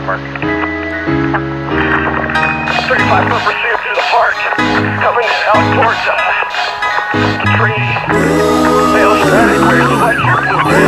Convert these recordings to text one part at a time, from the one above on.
Park. 35 foot pursuit through the park, coming out towards the tree. Male static, where's the light here?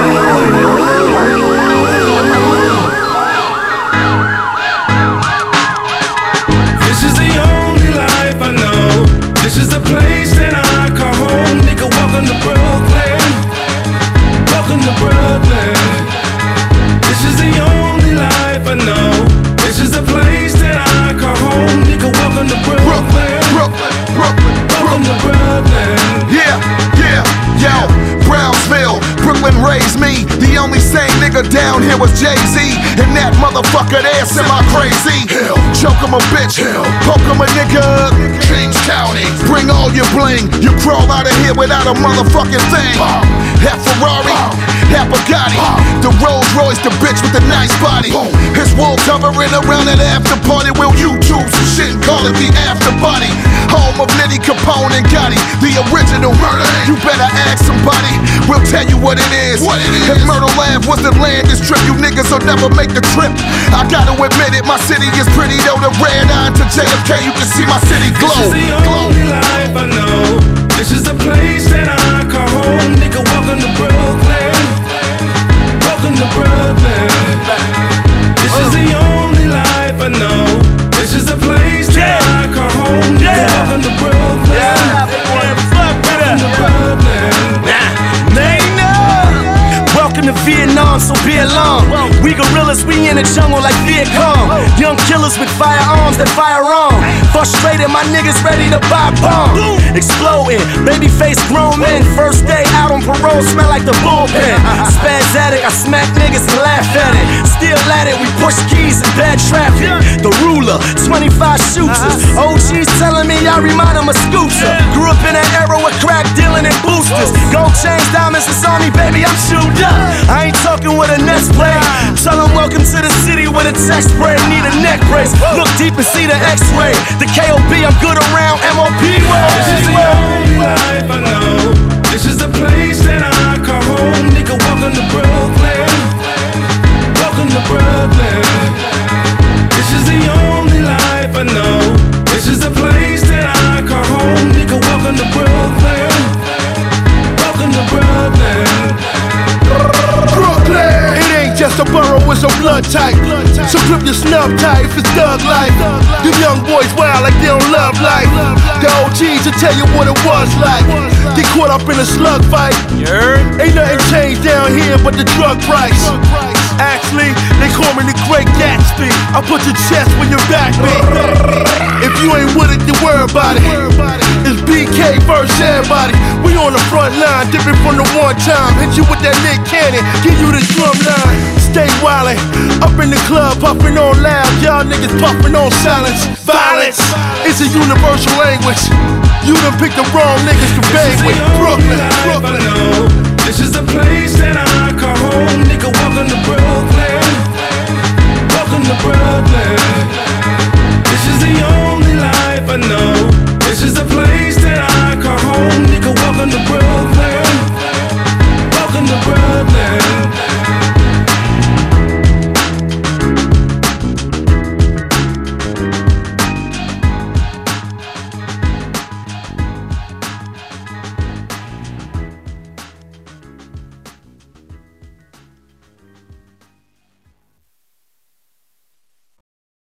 This is the only life I know. This is the place that I call home. Nigga, welcome to Brooklyn. Welcome to Brooklyn. This is the only life I know. This is the place that I call home. Nigga, welcome to Brooklyn. Welcome to Brooklyn. Yeah, yo, Brownsville, Brooklyn raised me. The only sane nigga down here was Jay-Z. And that motherfucker there semi-crazy. Choke him a bitch, poke him a nigga. Kings County, bring all your bling. You crawl out of here without a motherfucking thing. Half Ferrari, half Bugatti. The Rolls Royce, the bitch with the nice body. His wool covering around at after party. Will YouTube some shit and call it the after body. Home of Nitty Capone and Gotti, the original murder. You better ask somebody, we'll tell you what it is. If Myrtle Ave was the land this trip, you niggas will never make the trip. I gotta admit it, my city is pretty though. The red eye to JFK, you can see my city glow. This is the only life I know. This is the place that I call home. Nigga, welcome to Brooklyn. Welcome to Brooklyn. This is the only life I know. This is the place that I call home. Nigga, welcome to Brooklyn. Welcome to Brooklyn. Welcome to Vietnam, so be alarmed. We gorillas, we in the jungle like Viet Cong. Young killers with firearms that fire on. Frustrated, my niggas ready to buy bomb. Exploding, baby face grown men. First day out on parole, smell like the bullpen. Spasmatic, I smack niggas and laugh at it. Still at it, we push keys in bad traffic. The ruler, 25 shooters. OGs telling me I remind them of Scooter. Grew up in that era with crack dealing and boosters. Gold chains, diamonds, it's on me, baby, I'm chewed up. I ain't talking with a Nets play. Tell them welcome to the city with a text spray. Need a neck brace. Look deep and see the X-ray. The KOB, I'm good around MOP world. This is the only life I know. This is the place that I call home. Nigga, welcome to Brooklyn. Welcome to Brooklyn. This is the only life I know. This is the place that I call home. Nigga, welcome to Brooklyn. Welcome to Brooklyn. Brooklyn, it ain't just a borough, it's a blood type. So grip your snub tight if it's thug life. You young boys wild like they don't love life. The OGs will tell you what it was like. Get caught up in a slug fight. Ain't nothing changed down here but the drug price. Actually, they call me the Great Gatsby. I put your chest where your back be. If you ain't with it, then worry about it. It's BK versus everybody. We on the front line, dipping from the one time. Hit you with that Nick Cannon, give you the drum line. Stay wildin', up in the club, puffin' on loud. Y'all niggas puffin' on silence. Violence is a universal language. You done picked the wrong niggas to bang with. Brooklyn, Brooklyn. This is the place that I call home. Nigga,